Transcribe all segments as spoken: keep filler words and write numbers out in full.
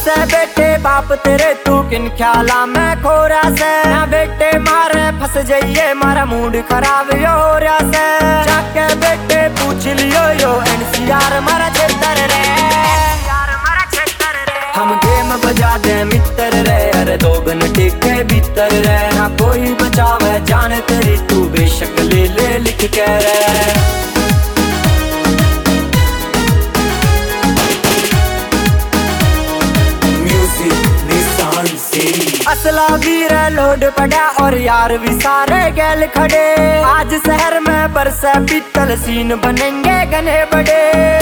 से बेटे बाप तेरे तू किन ख्याला में खोरा से ना बेटे मारे फंस जाइए मारा मूड खराब यो हो रहा से जाके बेटे पूछ लियो यो एनसीआर मारा क्षेत्र रे हम गेम बजा दे मित्र रे अरे दो घंटे के भीतर रे ना कोई बचावे जान तेरी तू बेशक ले ले लिख के रे। असला वीर लोड पड़ा और यार भी सारे गैल खड़े आज शहर में बरसे पीतल सीन बनेंगे घने बड़े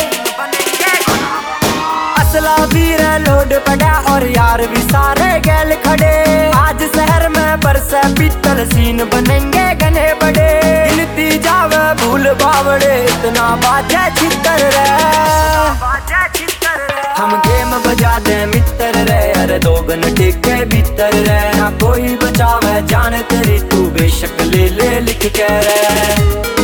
असला वीर लोड पड़ा और यार भी सारे गैल खड़े आज शहर में बरसे पीतल सीन बनेंगे घने बड़े गिनती जावे भूल बावड़े इतना बाजे छितर रे हम गेम बजा दे मित्र रे अरे दो घंटे के भीतर रे ना कोई बचावे जान तेरी तू बेशक ले ले लिख के रे।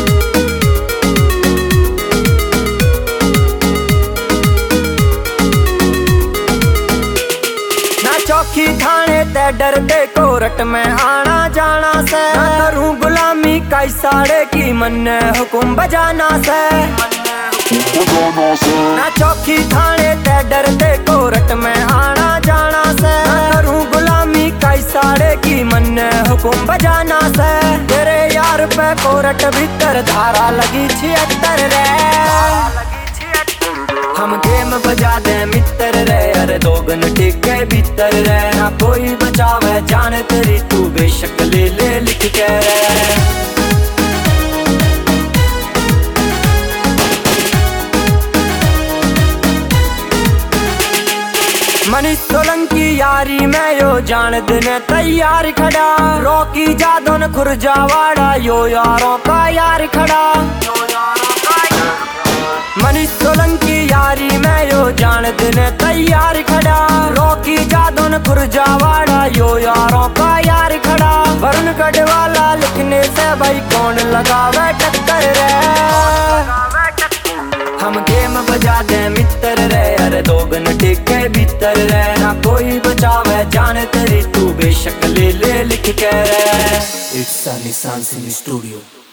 ना चौकी थाने ते डरते कोर्ट में आना जाना से ना करूं गुलामी काई साड़े की मन हुकुम बजाना से ना चौकी थाने ते डरते कोर्ट में आना जाना से ना करूं गुलामी काई साड़े की मन हुकुम बजाना से तेरे यार पे कोर्ट भीतर धारा लगी छिहत्तर रे हम गेम बजा दे मित्र रे अरे दो घंटे के भीतर रे ना कोई बचावे जान तेरी तू बेशक ले ले लिख के रे। मनीष सोलंकी यारी में यो जान दिन तैयार खड़ा रॉकी जादोन खुरजावाड़ा यो यारों का यार खड़ा मनीष सोलंकी यारी में यो जान दिन तैयार खड़ा रॉकी जादोन खुरजावाड़ा यो यारों का यार खड़ा वरुण गढ़वाला लिखने से भाई कौन लगावे टक्कर रे हम गेम बजा दे मित्र रे अरे दो घंटे के भीतर रे ना कोई बचावे जान तेरी तू बेशक ले ले लिख के रे। It's Sunny Sun Studio.